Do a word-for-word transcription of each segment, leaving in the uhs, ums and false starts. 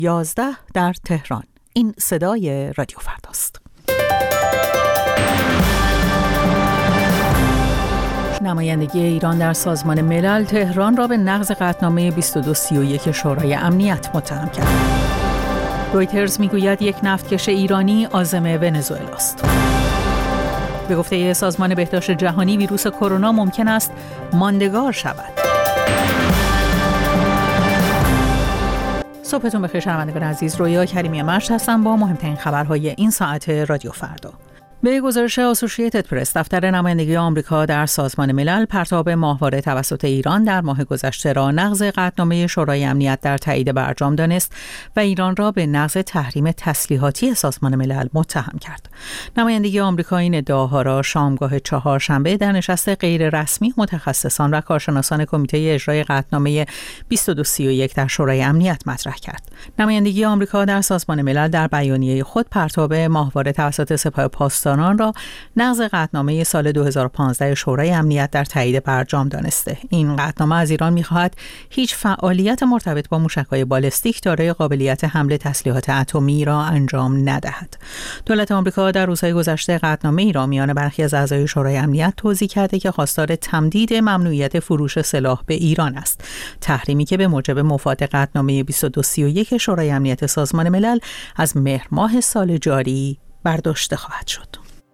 یازده در تهران. این صدای رادیو فرداست. نمایندگی ایران در سازمان ملل تهران را به نقض قطعنامه بیست و دو سی و یک شورای امنیت متهم کرد. رویترز میگوید یک نفتکش ایرانی عازم ونزوئلاست. به گفته سازمان بهداشت جهانی ویروس کرونا ممکن است ماندگار شود. صبحتون بخیر شنوندگان عزیز، رویا کریمی مرش هستم با مهمترین خبرهای این ساعت رادیو فردا. به گزارش اسوسییتد پرس، دفتر نمایندگی آمریکا در سازمان ملل پرتاب ماهواره توسط ایران در ماه گذشته را نقض قطعنامه شورای امنیت در تایید برجام دانست و ایران را به نقض تحریم تسلیحاتی سازمان ملل متهم کرد. نمایندگی آمریکا این ادعاها را شامگاه چهارشنبه در نشست غیر رسمی متخصصان و کارشناسان کمیته اجرای قطعنامه بیست و دو سی و یک در شورای امنیت مطرح کرد. نمایندگی آمریکا در سازمان ملل در بیانیه خود پرتاب ماهواره توسط سپاه پاسداران آن را نقض قطعنامه سال دو هزار و پانزده شورای امنیت در تایید برجام دانسته. این قطعنامه از ایران می‌خواهد هیچ فعالیت مرتبط با موشک‌های بالستیک دارای قابلیت حمل تسلیحات اتمی را انجام ندهد. دولت آمریکا در روزهای گذشته قطعنامه ای را میان برخی از اعضای شورای امنیت توضیح کرده که خواستار تمدید ممنوعیت فروش سلاح به ایران است. تحریمی که به موجب مفاد قطعنامه بیست و دو سی و یک شورای امنیت سازمان ملل از مهر ماه سال جاری برداشته خواهد شد.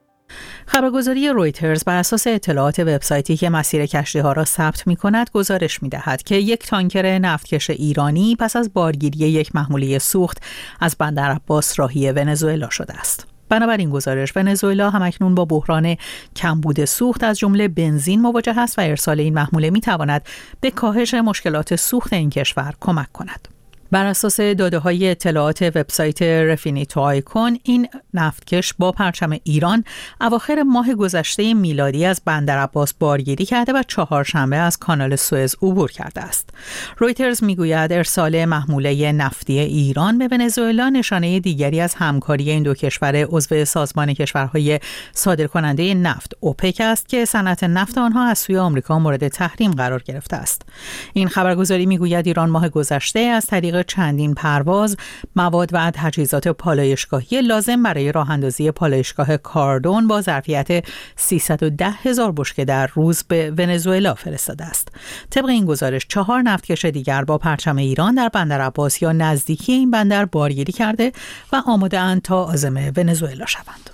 خبرگزاری رویترز بر اساس اطلاعات وبسایتی که مسیر کشتی‌ها را ثبت می‌کند گزارش می‌دهد که یک تانکر نفتکش ایرانی پس از بارگیری یک محموله سوخت از بندر عباس راهی ونزوئلا شده است. بنابراین گزارش ونزوئلا همکنون با بحران کمبود سوخت از جمله بنزین مواجه است و ارسال این محموله می‌تواند به کاهش مشکلات سوخت این کشور کمک کند. بر اساس داده‌های اطلاعات وبسایت رفینیتو آیکون، این نفتکش با پرچم ایران اواخر ماه گذشته میلادی از بندر عباس بارگیری کرده و چهارشنبه از کانال سوئز عبور کرده است. رویترز میگوید ارسال محموله نفتی ایران به ونزوئلا نشانه دیگری از همکاری این دو کشور عضو سازمان کشورهای صادرکننده نفت اوپک است که صنعت نفت آنها از سوی آمریکا مورد تحریم قرار گرفته است. این خبرگزاری میگوید ایران ماه گذشته از طریق چندین پرواز مواد و تجهیزات پالایشگاهی لازم برای راه اندازی پالایشگاه کاردون با ظرفیت سیصد و ده هزار بشکه در روز به ونزوئلا فرستاده است. طبق این گزارش چهار نفتکش دیگر با پرچم ایران در بندر عباس یا نزدیکی این بندر بارگیری کرده و آماده اند تا عازم ونزوئلا شوند.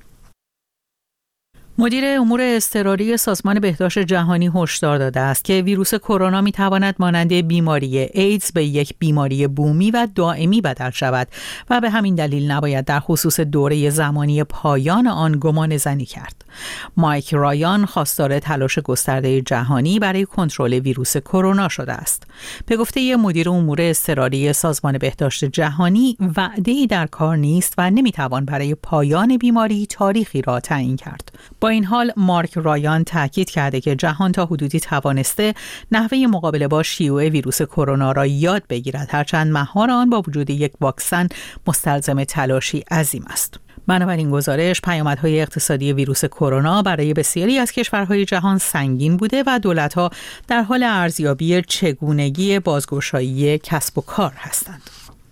مدیر امور اضطراری سازمان بهداشت جهانی هشدار داده است که ویروس کرونا می‌تواند مانند بیماری ایدز به یک بیماری بومی و دائمی بدل شود و به همین دلیل نباید در خصوص دوره زمانی پایان آن گمان زنی کرد. مایک رایان خواستار تلاش گسترده جهانی برای کنترل ویروس کرونا شده است. به گفته مدیر امور اضطراری سازمان بهداشت جهانی، وعده‌ای در کار نیست و نمی‌توان برای پایان بیماری تاریخی را تعیین کرد. با این حال مارک رایان تاکید کرده که جهان تا حدودی توانسته نحوه مقابله با شیوع ویروس کرونا را یاد بگیرد، هرچند مهار آن با وجود یک واکسن مستلزم تلاشی عظیم است. بنابراین گزارش پیامدهای اقتصادی ویروس کرونا برای بسیاری از کشورهای جهان سنگین بوده و دولت‌ها در حال ارزیابی چگونگی بازگشایی کسب و کار هستند.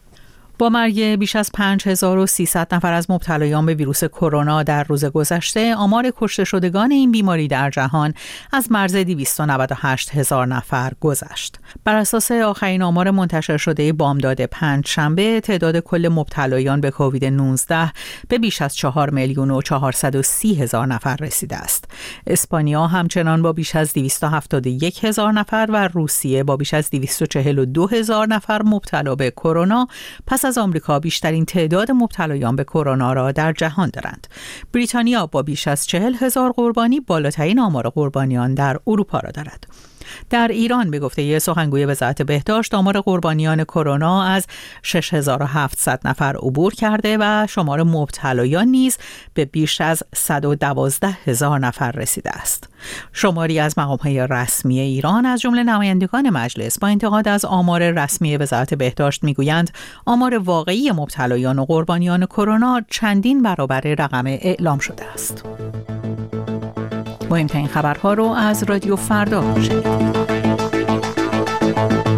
با مرگ بیش از پنج هزار و سیصد نفر از مبتلایان به ویروس کرونا در روز گذشته، آمار کشته شدگان این بیماری در جهان از مرز دویست و نود و هشت هزار نفر گذشت. بر اساس آخرین آمار منتشر شده بامداد پنجشنبه، تعداد کل مبتلایان به کووید نوزده به بیش از چهار میلیون و چهارصد و سی هزار نفر رسیده است. اسپانیا همچنان با بیش از دویست و هفتاد و یک هزار نفر و روسیه با بیش از دویست و چهل و دو هزار نفر مبتلا به کرونا پس از آمریکا بیشترین تعداد مبتلایان به کرونا را در جهان دارند. بریتانیا با بیش از چهل هزار قربانی بالاترین آمار قربانیان در اروپا را دارد. در ایران به گفته سخنگوی وزارت بهداشت، آمار قربانیان کرونا از شش هزار و هفتصد نفر عبور کرده و شمار مبتلایان نیز به بیش از صد و دوازده هزار نفر رسیده است. شماری از مقام‌های رسمی ایران از جمله نمایندگان مجلس با انتقاد از آمار رسمی وزارت بهداشت میگویند آمار واقعی مبتلایان و قربانیان کرونا چندین برابر رقم اعلام شده است. مهمترین خبرها رو از رادیو فردا شنیدید.